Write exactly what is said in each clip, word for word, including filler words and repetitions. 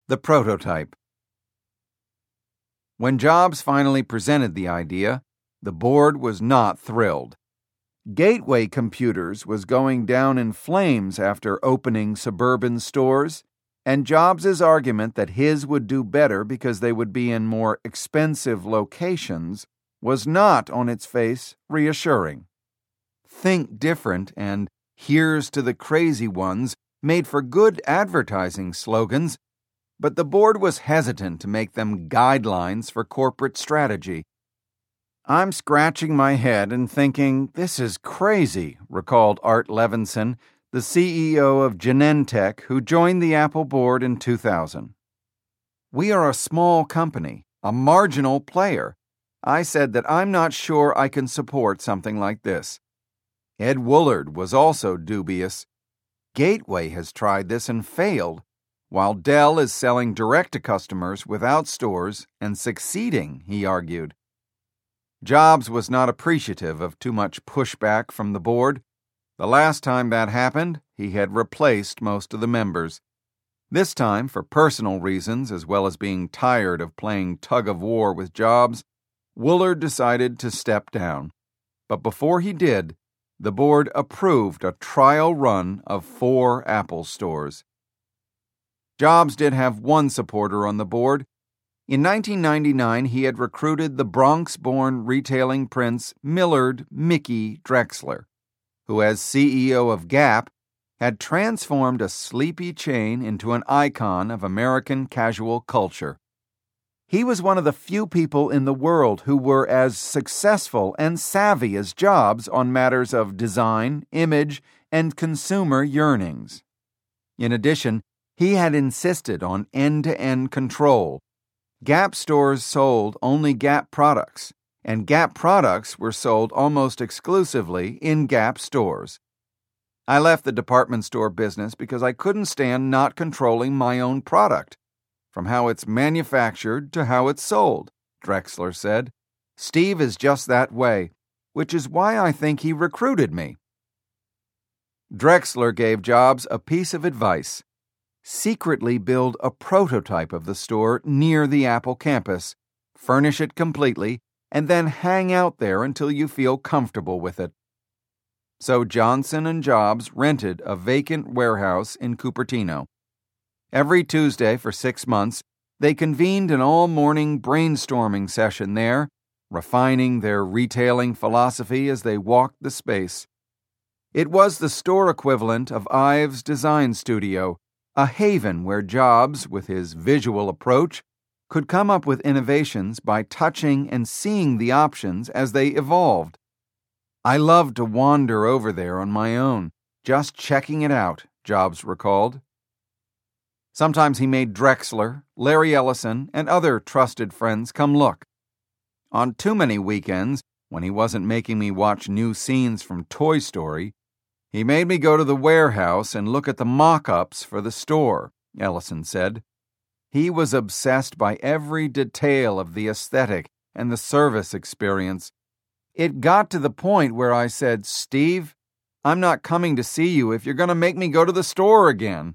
The Prototype. When Jobs finally presented the idea, the board was not thrilled. Gateway Computers was going down in flames after opening suburban stores, and Jobs' argument that his would do better because they would be in more expensive locations was not, on its face, reassuring. Think Different and Here's to the Crazy Ones made for good advertising slogans, but the board was hesitant to make them guidelines for corporate strategy. "I'm scratching my head and thinking, this is crazy," recalled Art Levinson, the C E O of Genentech, who joined the Apple board in two thousand. "We are a small company, a marginal player. I said that I'm not sure I can support something like this." Ed Woolard was also dubious. "Gateway has tried this and failed, while Dell is selling direct to customers without stores and succeeding," he argued. Jobs was not appreciative of too much pushback from the board. The last time that happened, he had replaced most of the members. This time, for personal reasons as well as being tired of playing tug-of-war with Jobs, Woolard decided to step down. But before he did, the board approved a trial run of four Apple stores. Jobs did have one supporter on the board. In nineteen ninety-nine, he had recruited the Bronx-born retailing prince Millard Mickey Drexler, who as C E O of Gap had transformed a sleepy chain into an icon of American casual culture. He was one of the few people in the world who were as successful and savvy as Jobs on matters of design, image, and consumer yearnings. In addition, he had insisted on end-to-end control. Gap stores sold only Gap products, and Gap products were sold almost exclusively in Gap stores. "I left the department store business because I couldn't stand not controlling my own product, from how it's manufactured to how it's sold," Drexler said. "Steve is just that way, which is why I think he recruited me." Drexler gave Jobs a piece of advice. Secretly build a prototype of the store near the Apple campus, furnish it completely, and then hang out there until you feel comfortable with it. So Johnson and Jobs rented a vacant warehouse in Cupertino. Every Tuesday for six months, they convened an all-morning brainstorming session there, refining their retailing philosophy as they walked the space. It was the store equivalent of Ives' design studio, a haven where Jobs, with his visual approach, could come up with innovations by touching and seeing the options as they evolved. "I loved to wander over there on my own, just checking it out," Jobs recalled. Sometimes he made Drexler, Larry Ellison, and other trusted friends come look. On too many weekends, when he wasn't making me watch new scenes from Toy Story, he made me go to the warehouse and look at the mock-ups for the store, Ellison said. He was obsessed by every detail of the aesthetic and the service experience. It got to the point where I said, "Steve, I'm not coming to see you if you're going to make me go to the store again."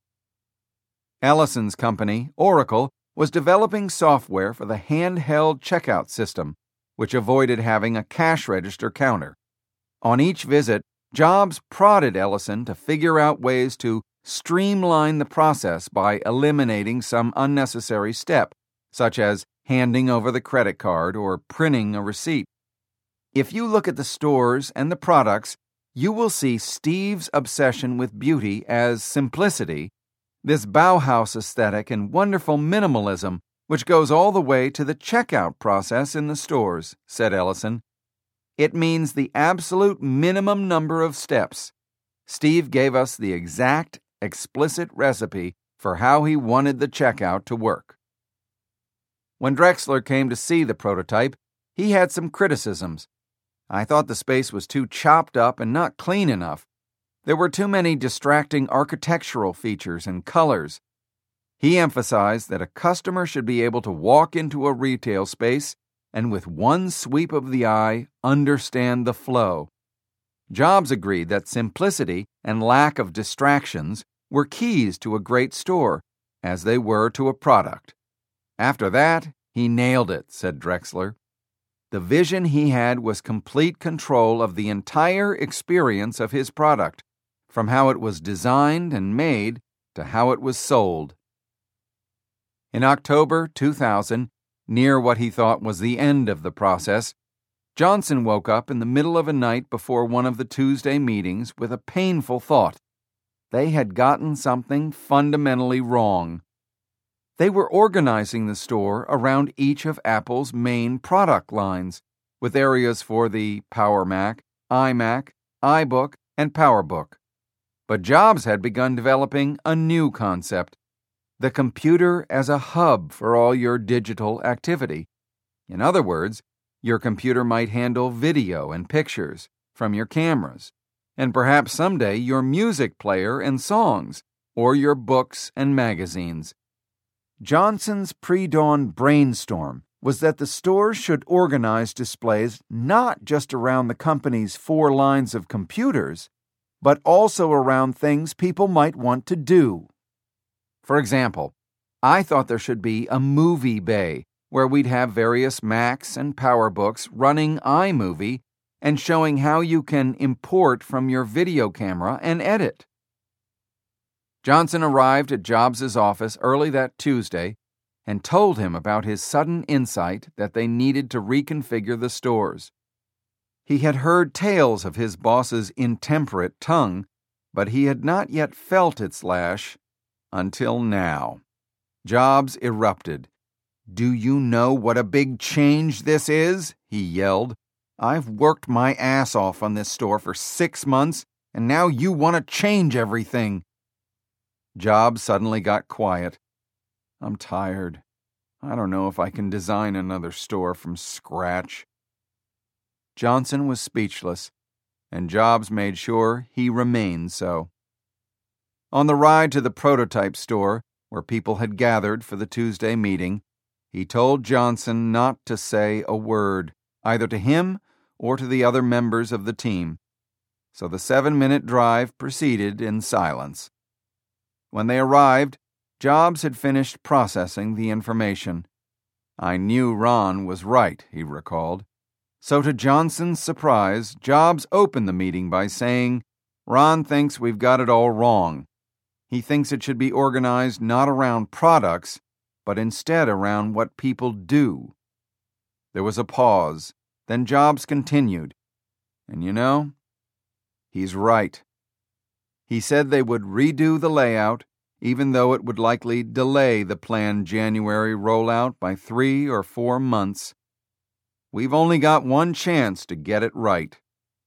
Ellison's company, Oracle, was developing software for the handheld checkout system, which avoided having a cash register counter. On each visit, Jobs prodded Ellison to figure out ways to streamline the process by eliminating some unnecessary step, such as handing over the credit card or printing a receipt. If you look at the stores and the products, you will see Steve's obsession with beauty as simplicity, this Bauhaus aesthetic and wonderful minimalism, which goes all the way to the checkout process in the stores, said Ellison. It means the absolute minimum number of steps. Steve gave us the exact, explicit recipe for how he wanted the checkout to work. When Drexler came to see the prototype, he had some criticisms. "I thought the space was too chopped up and not clean enough. There were too many distracting architectural features and colors." He emphasized that a customer should be able to walk into a retail space and with one sweep of the eye, understand the flow. Jobs agreed that simplicity and lack of distractions were keys to a great store, as they were to a product. After that, he nailed it, said Drexler. The vision he had was complete control of the entire experience of his product, from how it was designed and made to how it was sold. In October two thousand, near what he thought was the end of the process, Johnson woke up in the middle of a night before one of the Tuesday meetings with a painful thought. They had gotten something fundamentally wrong. They were organizing the store around each of Apple's main product lines, with areas for the Power Mac, iMac, iBook, and PowerBook. But Jobs had begun developing a new concept, the computer as a hub for all your digital activity. In other words, your computer might handle video and pictures from your cameras, and perhaps someday your music player and songs, or your books and magazines. Johnson's pre-dawn brainstorm was that the stores should organize displays not just around the company's four lines of computers, but also around things people might want to do. For example, I thought there should be a movie bay where we'd have various Macs and PowerBooks running iMovie and showing how you can import from your video camera and edit. Johnson arrived at Jobs' office early that Tuesday and told him about his sudden insight that they needed to reconfigure the stores. He had heard tales of his boss's intemperate tongue, but he had not yet felt its lash until now. Jobs erupted. "Do you know what a big change this is?" he yelled. "I've worked my ass off on this store for six months, and now you want to change everything." Jobs suddenly got quiet. "I'm tired. I don't know if I can design another store from scratch." Johnson was speechless, and Jobs made sure he remained so. On the ride to the prototype store, where people had gathered for the Tuesday meeting, he told Johnson not to say a word, either to him or to the other members of the team. So the seven-minute drive proceeded in silence. When they arrived, Jobs had finished processing the information. "I knew Ron was right," he recalled. So to Johnson's surprise, Jobs opened the meeting by saying, "Ron thinks we've got it all wrong. He thinks it should be organized not around products, but instead around what people do." There was a pause. Then Jobs continued, "And you know, he's right." He said they would redo the layout, even though it would likely delay the planned January rollout by three or four months. "We've only got one chance to get it right."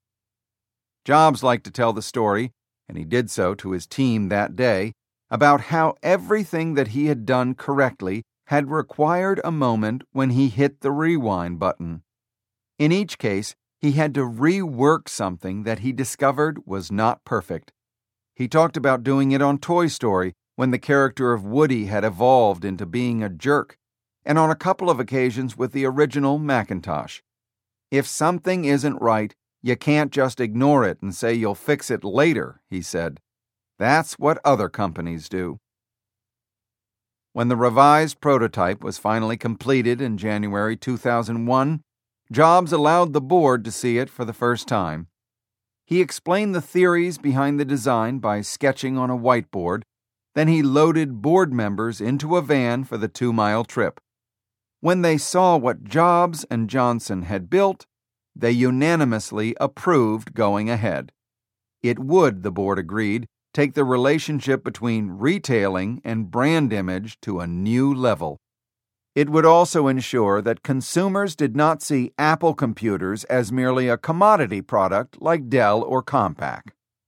Jobs liked to tell the story, and he did so to his team that day, about how everything that he had done correctly had required a moment when he hit the rewind button. In each case, he had to rework something that he discovered was not perfect. He talked about doing it on Toy Story when the character of Woody had evolved into being a jerk, and on a couple of occasions with the original Macintosh. If something isn't right, you can't just ignore it and say you'll fix it later, he said. That's what other companies do. When the revised prototype was finally completed in January two thousand one, Jobs allowed the board to see it for the first time. He explained the theories behind the design by sketching on a whiteboard. Then he loaded board members into a van for the two-mile trip. When they saw what Jobs and Johnson had built, they unanimously approved going ahead. It would, the board agreed, take the relationship between retailing and brand image to a new level. It would also ensure that consumers did not see Apple computers as merely a commodity product like Dell or Compaq.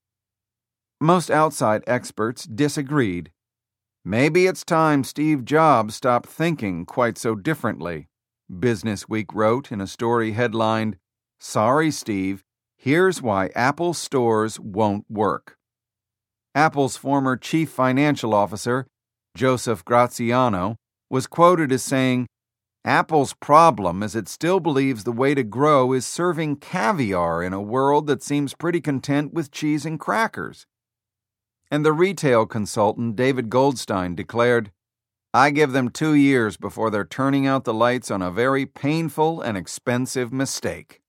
Most outside experts disagreed. "Maybe it's time Steve Jobs stopped thinking quite so differently," Business Week wrote in a story headlined, "Sorry, Steve, here's why Apple stores won't work." Apple's former chief financial officer, Joseph Graziano, was quoted as saying, "Apple's problem is it still believes the way to grow is serving caviar in a world that seems pretty content with cheese and crackers." And the retail consultant David Goldstein declared, I give them two years before they're turning out the lights on a very painful and expensive mistake.